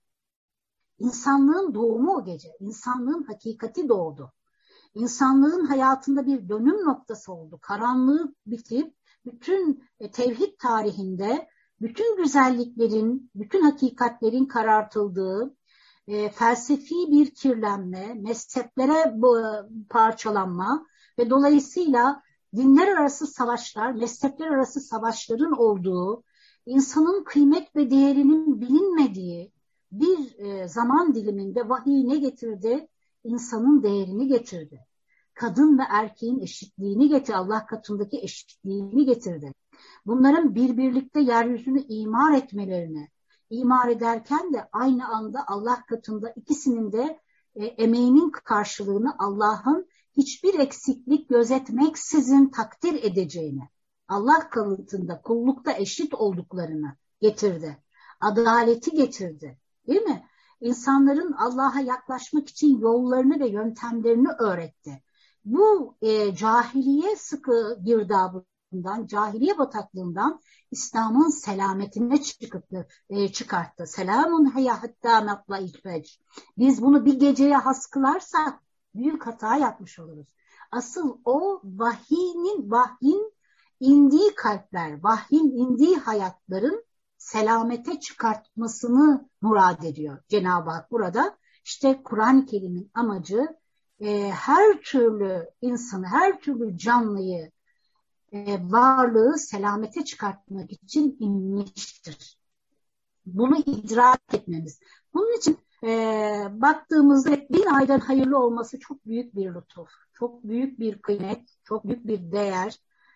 İnsanlığın doğumu o gece. İnsanlığın hakikati doğdu. İnsanlığın hayatında bir dönüm noktası oldu. Karanlığı bitip bütün tevhid tarihinde bütün güzelliklerin, bütün hakikatlerin karartıldığı, e, felsefi bir kirlenme, mezheplere parçalanma ve dolayısıyla dinler arası savaşlar, mezhepler arası savaşların olduğu, insanın kıymet ve değerinin bilinmediği bir e, zaman diliminde vahiy ne getirdi? İnsanın değerini getirdi. Kadın ve erkeğin eşitliğini getirdi. Allah katındaki eşitliğini getirdi. Bunların birbirlikte yeryüzünü imar etmelerini, imar ederken de aynı anda Allah katında ikisinin de e, emeğinin karşılığını Allah'ın hiçbir eksiklik gözetmeksizin takdir edeceğini, Allah katında kullukta eşit olduklarını getirdi. Adaleti getirdi. Değil mi? İnsanların Allah'a yaklaşmak için yollarını ve yöntemlerini öğretti. Bu e, cahiliye sıkı girdabından, cahiliye bataklığından İslam'ın selametine çıkıp, e, çıkarttı. Selamun hayya hatta matla'il fecr. Biz bunu bir geceye has kılarsak büyük hata yapmış oluruz. Asıl o vahyin, vahyin indiği kalpler, vahyin indiği hayatların selamete çıkartmasını murad ediyor Cenab-ı Hak burada. İşte Kur'an-ı Kerim'in amacı e, her türlü insanı, her türlü canlıyı, e, varlığı selamete çıkartmak için inmiştir. Bunu idrak etmemiz. Bunun için e, baktığımızda bin aydan hayırlı olması çok büyük bir lütuf, çok büyük bir kıymet, çok büyük bir değer.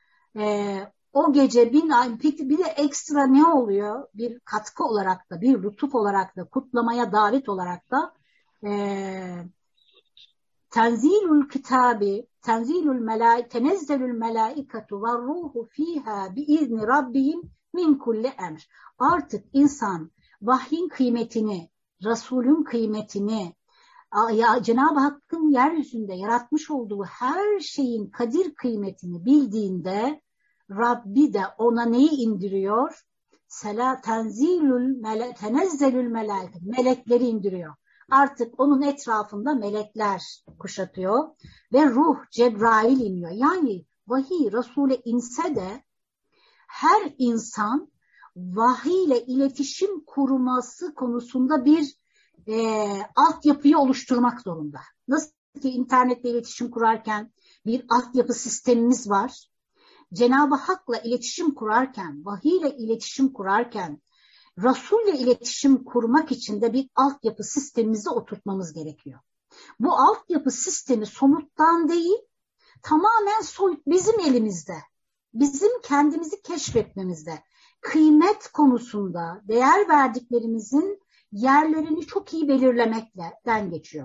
E, o gece bin ay, peki bir de ekstra ne oluyor? Bir katkı olarak da, bir lütuf olarak da, kutlamaya davet olarak da e, tenzilül kitabi, tenzilül melâike, tenezzelül melâiketu ve ruhu fîhâ biizni rabbihim min kulli emr. Artık insan vahyin kıymetini, Resulün kıymetini, ya Cenab-ı Hakk'ın yeryüzünde yaratmış olduğu her şeyin kadir kıymetini bildiğinde Rabbi de ona neyi indiriyor? Sela tenzilül mele, tenezzelül melâike, melekleri indiriyor. Artık onun etrafında melekler kuşatıyor ve ruh Cebrail iniyor. Yani vahiy Resul'e inse de her insan vahiy ile iletişim kurması konusunda bir e, altyapıyı oluşturmak zorunda. Nasıl ki internetle iletişim kurarken bir altyapı sistemimiz var. Cenab-ı Hak'la iletişim kurarken, vahiy ile iletişim kurarken, Resul'le iletişim kurmak için de bir altyapı sistemimizi oturtmamız gerekiyor. Bu altyapı sistemi somuttan değil, tamamen soyut, bizim elimizde. Bizim kendimizi keşfetmemizde. Kıymet konusunda değer verdiklerimizin yerlerini çok iyi belirlemekten geçiyor.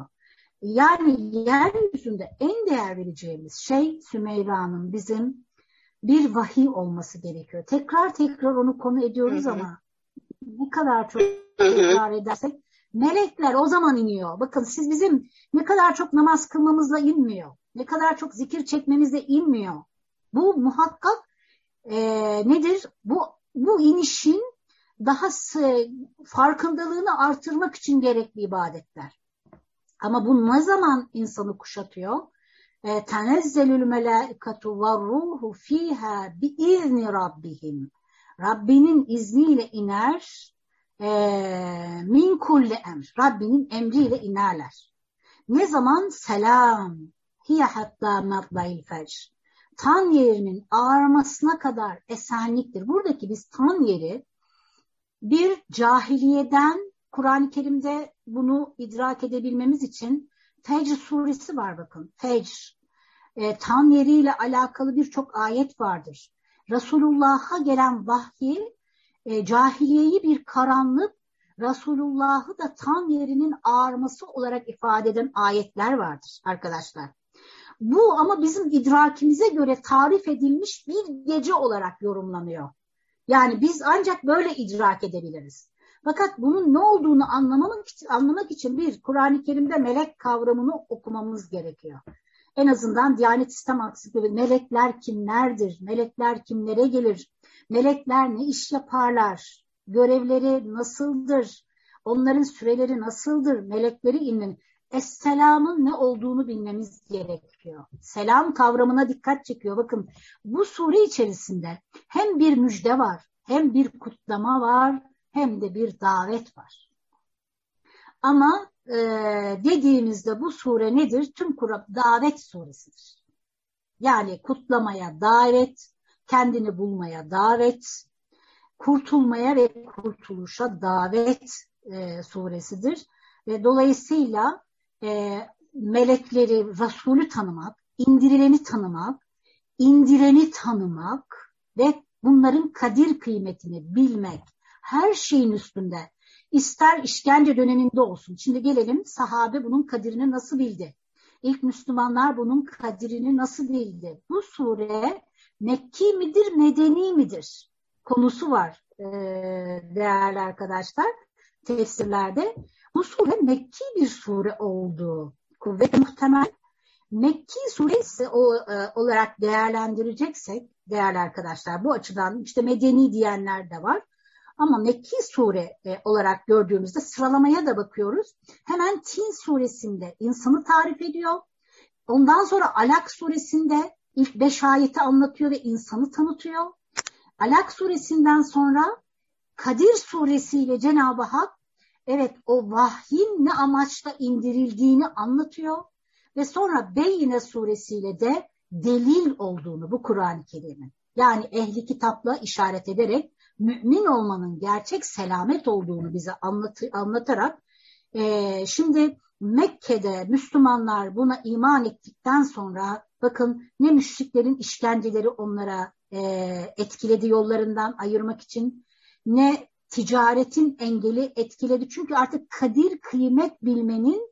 Yani yeryüzünde en değer vereceğimiz şey Sümeyra'nın bizim bir vahiy olması gerekiyor. Tekrar tekrar onu konu ediyoruz hı hı. ama ne kadar çok tekrar edersek melekler o zaman iniyor. Bakın siz bizim ne kadar çok namaz kılmamızla inmiyor. Ne kadar çok zikir çekmemizle inmiyor. Bu muhakkak e, nedir? Bu, bu inişin daha farkındalığını artırmak için gerekli ibadetler. Ama bu ne zaman insanı kuşatıyor? Tenezzelül melâiketu ve ruhu fîhâ biizni rabbihim. Rabbinin izniyle iner, e, min kulli emr. Rabbinin emriyle inerler. Ne zaman? Selam. Hiye hatta matla'il fecr. Tan yerinin ağarmasına kadar esenliktir. Buradaki biz tan yeri bir cahiliyeden, Kur'an-ı Kerim'de bunu idrak edebilmemiz için Fecr suresi var bakın. Fecr. E, tan yeriyle alakalı birçok ayet vardır. Resulullah'a gelen vahyi e, cahiliyeyi bir karanlık, Resulullah'ı da tam yerinin ağarması olarak ifade eden ayetler vardır arkadaşlar. Bu ama bizim idrakimize göre tarif edilmiş bir gece olarak yorumlanıyor. Yani biz ancak böyle idrak edebiliriz. Fakat bunun ne olduğunu anlamak için, anlamak için bir Kur'an-ı Kerim'de melek kavramını okumamız gerekiyor. En azından Diyanet İslam Aksiyonu melekler kimlerdir? Melekler kimlere gelir? Melekler ne iş yaparlar? Görevleri nasıldır? Onların süreleri nasıldır? Melekleri inin. Es-selamın ne olduğunu bilmemiz gerekiyor. Selam kavramına dikkat çekiyor. Bakın bu sure içerisinde hem bir müjde var, hem bir kutlama var, hem de bir davet var. Ama e, dediğimizde bu sure nedir? Tüm Kur'an davet suresidir. Yani kutlamaya davet, kendini bulmaya davet, kurtulmaya ve kurtuluşa davet e, suresidir. Ve dolayısıyla e, melekleri, Resulü tanımak, indirileni tanımak, indireni tanımak ve bunların kadir kıymetini bilmek, her şeyin üstünde, ister işkence döneminde olsun. Şimdi gelelim sahabe bunun kadirini nasıl bildi? İlk Müslümanlar bunun kadirini nasıl bildi? Bu sure Mekki midir, Medeni midir? Konusu var e, değerli arkadaşlar tefsirlerde. Bu sure Mekki bir sure olduğu kuvvet muhtemel. Mekki suresi o, e, olarak değerlendireceksek değerli arkadaşlar bu açıdan işte Medeni diyenler de var. Ama Mekki sure e, olarak gördüğümüzde sıralamaya da bakıyoruz. Hemen Tin suresinde insanı tarif ediyor. Ondan sonra Alak suresinde ilk beş ayeti anlatıyor ve insanı tanıtıyor. Alak suresinden sonra Kadir suresiyle Cenab-ı Hak evet o vahyin ne amaçla indirildiğini anlatıyor. Ve sonra Beyyine suresiyle de delil olduğunu bu Kur'an-ı Kerim'in. Yani ehli kitapla işaret ederek mümin olmanın gerçek selamet olduğunu bize anlat, anlatarak e, şimdi Mekke'de Müslümanlar buna iman ettikten sonra bakın ne müşriklerin işkenceleri onlara e, etkiledi yollarından ayırmak için, ne ticaretin engeli etkiledi. Çünkü artık kadir kıymet bilmenin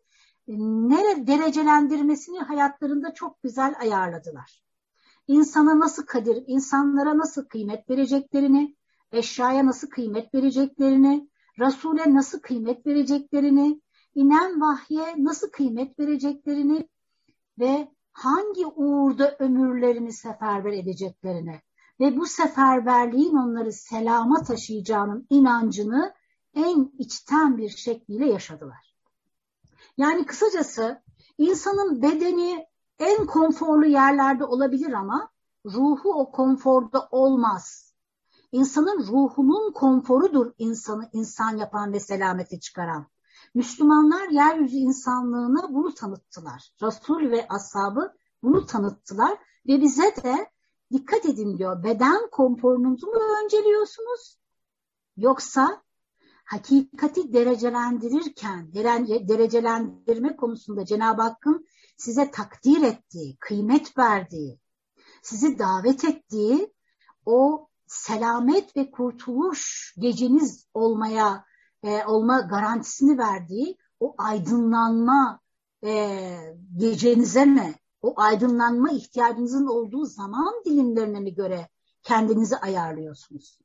ne derecelendirmesini hayatlarında çok güzel ayarladılar. İnsana nasıl kadir, insanlara nasıl kıymet vereceklerini, eşyaya nasıl kıymet vereceklerini, Resul'e nasıl kıymet vereceklerini, inen vahye nasıl kıymet vereceklerini ve hangi uğurda ömürlerini seferber edeceklerini ve bu seferberliğin onları selama taşıyacağının inancını en içten bir şekliyle yaşadılar. Yani kısacası insanın bedeni en konforlu yerlerde olabilir ama ruhu o konforda olmaz. İnsanın ruhunun konforudur insanı insan yapan ve selamete çıkaran. Müslümanlar yeryüzü insanlığına bunu tanıttılar. Resul ve ashabı bunu tanıttılar ve bize de dikkat edin diyor. Beden konforunuzu mu önceliyorsunuz? Yoksa hakikati derecelendirirken, derecelendirme konusunda Cenab-ı Hakk'ın size takdir ettiği, kıymet verdiği, sizi davet ettiği o selamet ve kurtuluş geceniz olmaya e, olma garantisini verdiği o aydınlanma e, gecenize mi, o aydınlanma ihtiyacınızın olduğu zaman dilimlerine mi göre kendinizi ayarlıyorsunuz?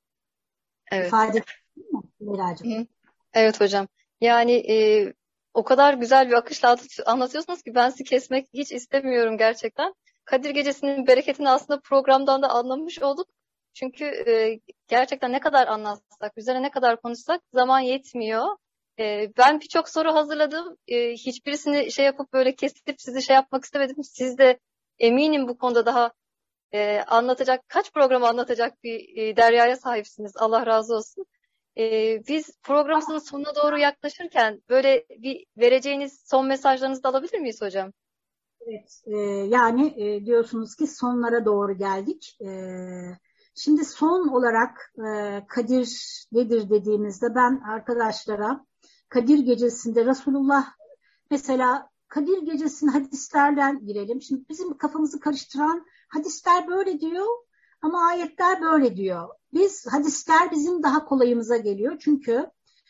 Evet. İfade ettin mi Leyla'cığım? Evet hocam. Yani e, o kadar güzel bir akışla anlatıyorsunuz ki ben sizi kesmek hiç istemiyorum gerçekten. Kadir Gecesi'nin bereketini aslında programdan da anlamış olduk. Çünkü e, gerçekten ne kadar anlatsak, üzerine ne kadar konuşsak zaman yetmiyor. E, ben birçok soru hazırladım. E, hiçbirisini şey yapıp böyle kesip sizi şey yapmak istemedim. Siz de eminim bu konuda daha e, anlatacak, kaç programı anlatacak bir e, deryaya sahipsiniz. Allah razı olsun. E, biz programımızın sonuna doğru yaklaşırken böyle bir vereceğiniz son mesajlarınızı da alabilir miyiz hocam? Evet, e, yani e, diyorsunuz ki sonlara doğru geldik. E, şimdi son olarak e, Kadir nedir dediğimizde ben arkadaşlara Kadir Gecesi'nde Resulullah mesela Kadir Gecesi'nin hadislerden girelim. Şimdi bizim kafamızı karıştıran hadisler böyle diyor Ama ayetler böyle diyor. Biz hadisler bizim daha kolayımıza geliyor. Çünkü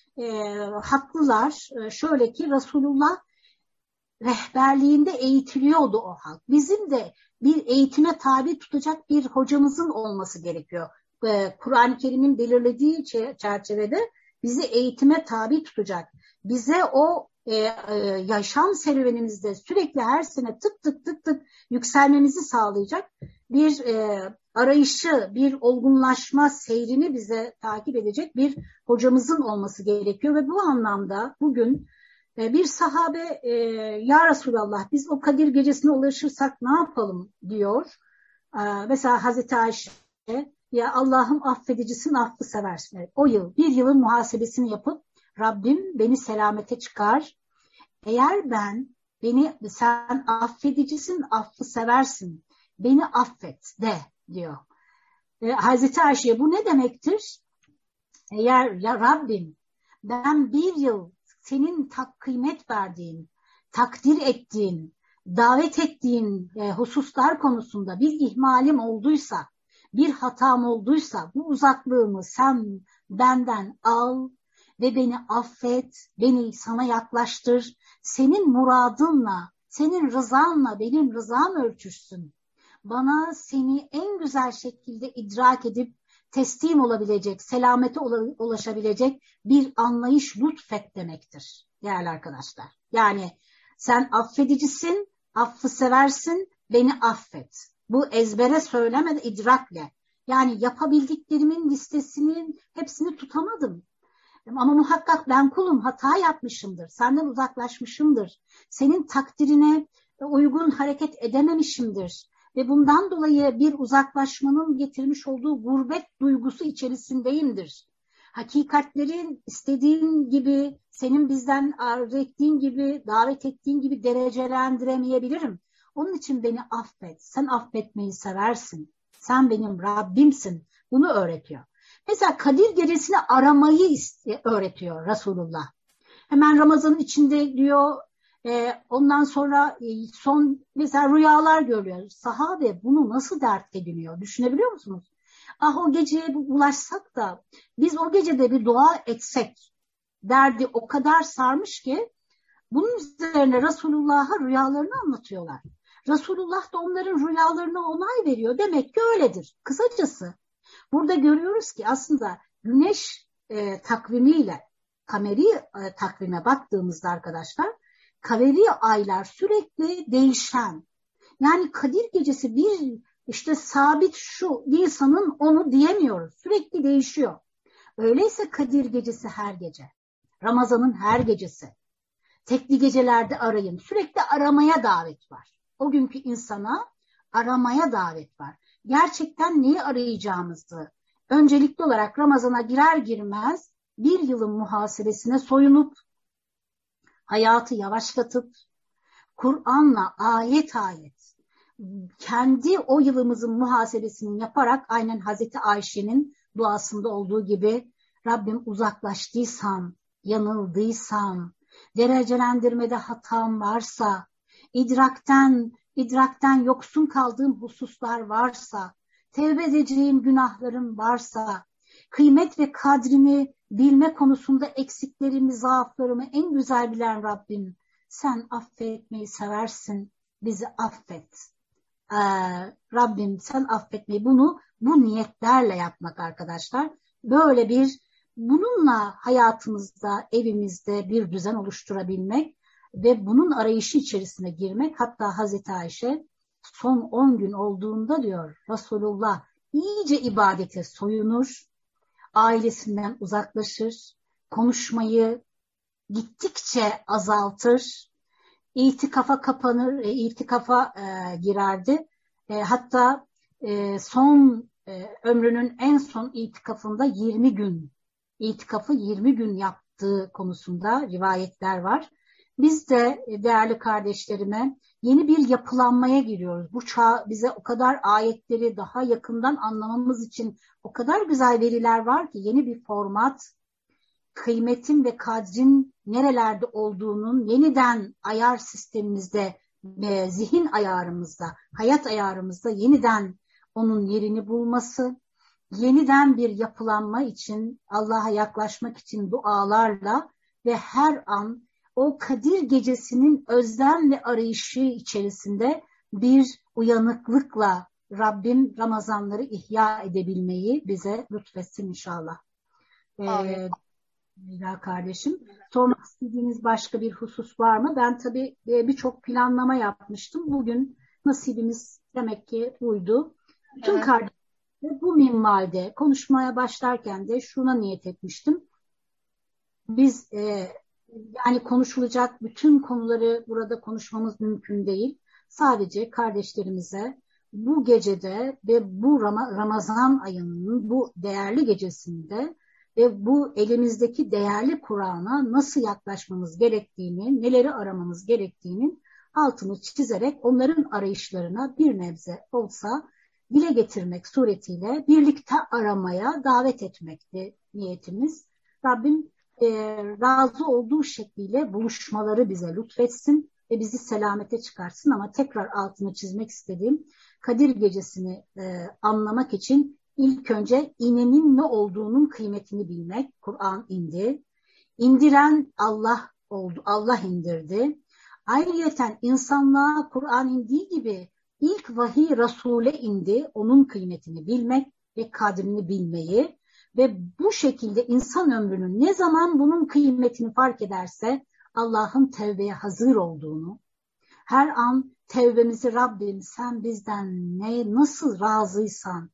e, haklılar. E, şöyle ki Resulullah rehberliğinde eğitiliyordu o halk. Bizim de bir eğitime tabi tutacak bir hocamızın olması gerekiyor. Ee, Kur'an-ı Kerim'in belirlediği çerçevede bizi eğitime tabi tutacak. Bize o e, e, yaşam serüvenimizde sürekli her sene tık tık tık tık yükselmemizi sağlayacak bir e, arayışı, bir olgunlaşma seyrini bize takip edecek bir hocamızın olması gerekiyor. Ve bu anlamda bugün bir sahabe e, ya Resulallah biz o Kadir gecesine ulaşırsak ne yapalım diyor. E, mesela Hazreti Ayşe ya Allah'ım affedicisin affı seversin. O yıl bir yılın muhasebesini yapıp Rabbim beni selamete çıkar. Eğer ben beni sen affedicisin affı seversin beni affet de diyor. E, Hazreti Ayşe bu ne demektir? Eğer ya Rabbim ben bir yıl senin tak kıymet verdiğin, takdir ettiğin, davet ettiğin e, hususlar konusunda bir ihmalim olduysa, bir hatam olduysa bu uzaklığımı sen benden al ve beni affet, beni sana yaklaştır. Senin muradınla, senin rızanla benim rızam örtüşsün. Bana seni en güzel şekilde idrak edip teslim olabilecek, selamete ulaşabilecek bir anlayış lütfet demektir değerli arkadaşlar. Yani sen affedicisin, affı seversin, beni affet. Bu ezbere söylemedi, idrakle. Yani yapabildiklerimin listesinin hepsini tutamadım. Ama muhakkak ben kulum, hata yapmışımdır, senden uzaklaşmışımdır. Senin takdirine uygun hareket edememişimdir. Ve bundan dolayı bir uzaklaşmanın getirmiş olduğu gurbet duygusu içerisindeyimdir. Hakikatlerin istediğin gibi, senin bizden arzu ettiğin gibi, davet ettiğin gibi derecelendiremeyebilirim. Onun için beni affet. Sen affetmeyi seversin. Sen benim Rabbimsin. Bunu öğretiyor. Mesela Kadir gecesini aramayı öğretiyor Resulullah. Hemen Ramazan'ın içinde diyor, Ee, ondan sonra e, son mesela rüyalar görüyor. Sahabe bunu nasıl dert ediniyor? Düşünebiliyor musunuz? Ah o geceye ulaşsak da biz o gecede bir dua etsek derdi o kadar sarmış ki bunun üzerine Resulullah'a rüyalarını anlatıyorlar. Resulullah da onların rüyalarına onay veriyor. Demek ki öyledir. Kısacası burada görüyoruz ki aslında güneş e, takvimiyle kameri e, takvime baktığımızda arkadaşlar kameri aylar sürekli değişen. Yani Kadir gecesi bir işte sabit şu Nisan'ın onu diyemiyoruz. Sürekli değişiyor. Öyleyse Kadir gecesi her gece. Ramazan'ın her gecesi. Tekli gecelerde arayın. Sürekli aramaya davet var. O günkü insana aramaya davet var. Gerçekten neyi arayacağımızı öncelikli olarak Ramazan'a girer girmez bir yılın muhasebesine soyunup hayatı yavaşlatıp Kur'an'la ayet ayet kendi o yılımızın muhasebesini yaparak aynen Hazreti Ayşe'nin duasında olduğu gibi Rabbim uzaklaştıysam, yanıldıysam, derecelendirmede hatam varsa, idrakten, idrakten yoksun kaldığım hususlar varsa, tevbe edeceğim günahlarım varsa, kıymet ve kadrimi bilme konusunda eksiklerimi, zaaflarımı en güzel bilen Rabbim, sen affetmeyi seversin, bizi affet. Ee, Rabbim sen affetmeyi, bunu bu niyetlerle yapmak arkadaşlar. Böyle bir, bununla hayatımızda, evimizde bir düzen oluşturabilmek ve bunun arayışı içerisine girmek. Hatta Hazreti Ayşe son on gün olduğunda diyor Resulullah iyice ibadete soyunur, ailesinden uzaklaşır, konuşmayı gittikçe azaltır, itikafa kapanır, e, itikafa e, girerdi. E, hatta e, son e, ömrünün en son itikafında yirmi gün, itikafı yirmi gün yaptığı konusunda rivayetler var. Biz de değerli kardeşlerime yeni bir yapılanmaya giriyoruz. Bu çağ bize o kadar ayetleri daha yakından anlamamız için o kadar güzel veriler var ki yeni bir format, kıymetin ve kadrin nerelerde olduğunun yeniden ayar sistemimizde, zihin ayarımızda, hayat ayarımızda yeniden onun yerini bulması, yeniden bir yapılanma için, Allah'a yaklaşmak için dualarla ve her an o Kadir Gecesi'nin özlem ve arayışı içerisinde bir uyanıklıkla Rabbim Ramazanları ihya edebilmeyi bize lütfetsin inşallah. Amin. Ee, Leyla kardeşim, sormak istediğiniz başka bir husus var mı? Ben tabii birçok planlama yapmıştım. Bugün nasibimiz demek ki buydu. Bütün Evet. kardeşlerim bu minvalde konuşmaya başlarken de şuna niyet etmiştim. Biz e, yani konuşulacak bütün konuları burada konuşmamız mümkün değil. Sadece kardeşlerimize bu gecede ve bu Ram- Ramazan ayının bu değerli gecesinde ve bu elimizdeki değerli Kur'an'a nasıl yaklaşmamız gerektiğini, neleri aramamız gerektiğinin altını çizerek onların arayışlarına bir nebze olsa dile getirmek suretiyle birlikte aramaya davet etmekti niyetimiz. Rabbim e, razı olduğu şekliyle buluşmaları bize lütfetsin ve bizi selamete çıkarsın. Ama tekrar altını çizmek istediğim Kadir Gecesi'ni e, anlamak için ilk önce inenin ne olduğunun kıymetini bilmek. Kur'an indi. İndiren Allah oldu. Allah indirdi. Ayrıyeten insanlığa Kur'an indiği gibi ilk vahiy Resul'e indi. Onun kıymetini bilmek ve kadrini bilmeyi ve bu şekilde insan ömrünün ne zaman bunun kıymetini fark ederse Allah'ın tevbeye hazır olduğunu, her an tevbemizi Rabbim sen bizden ne nasıl razıysan,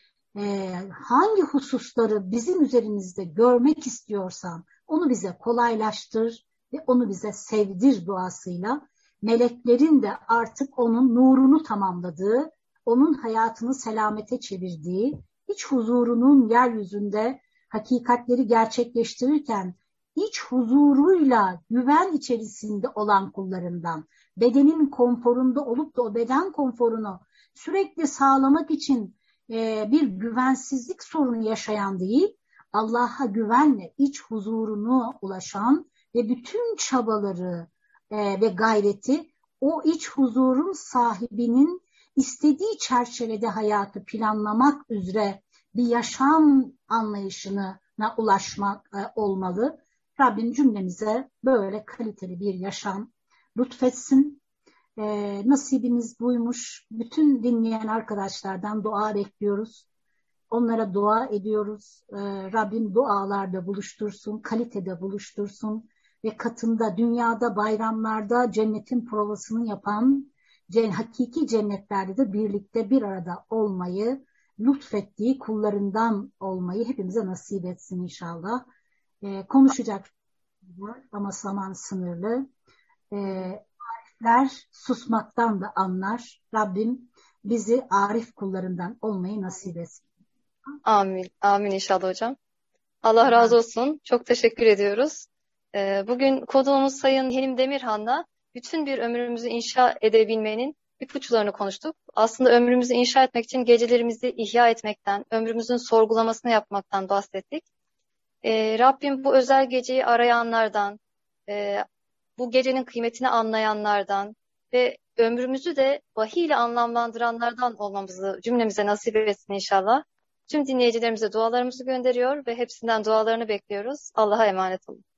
e, hangi hususları bizim üzerimizde görmek istiyorsan onu bize kolaylaştır ve onu bize sevdir duasıyla meleklerin de artık onun nurunu tamamladığı, onun hayatını selamete çevirdiği, iç huzurunun yeryüzünde hakikatleri gerçekleştirirken iç huzuruyla güven içerisinde olan kullarından, bedenin konforunda olup da o beden konforunu sürekli sağlamak için e, bir güvensizlik sorunu yaşayan değil, Allah'a güvenle iç huzurunu ulaşan ve bütün çabaları e, ve gayreti o iç huzurun sahibinin istediği çerçevede hayatı planlamak üzere bir yaşam anlayışına ulaşmak e, olmalı. Rabbim cümlemize böyle kaliteli bir yaşam lütfetsin. E, nasibimiz buymuş. Bütün dinleyen arkadaşlardan dua bekliyoruz. Onlara dua ediyoruz. E, Rabbim dualarda buluştursun, kalitede buluştursun ve katında, dünyada, bayramlarda cennetin provasını yapan, hakiki cennetlerde de birlikte bir arada olmayı, lütfettiği kullarından olmayı hepimize nasip etsin inşallah. Ee, konuşacak var ama zaman sınırlı. Ee, arifler susmaktan da anlar. Rabbim bizi arif kullarından olmayı nasip etsin. Amin. Amin inşallah hocam. Allah razı olsun. Çok teşekkür ediyoruz. Ee, bugün konuğumuz Sayın Helim Demirhan'la bütün bir ömrümüzü inşa edebilmenin ipuçlarını konuştuk. Aslında ömrümüzü inşa etmek için gecelerimizi ihya etmekten, ömrümüzün sorgulamasını yapmaktan bahsettik. Ee, Rabbim bu özel geceyi arayanlardan, e, bu gecenin kıymetini anlayanlardan ve ömrümüzü de vahiy ile anlamlandıranlardan olmamızı cümlemize nasip etsin inşallah. Tüm dinleyicilerimize dualarımızı gönderiyor ve hepsinden dualarını bekliyoruz. Allah'a emanet olun.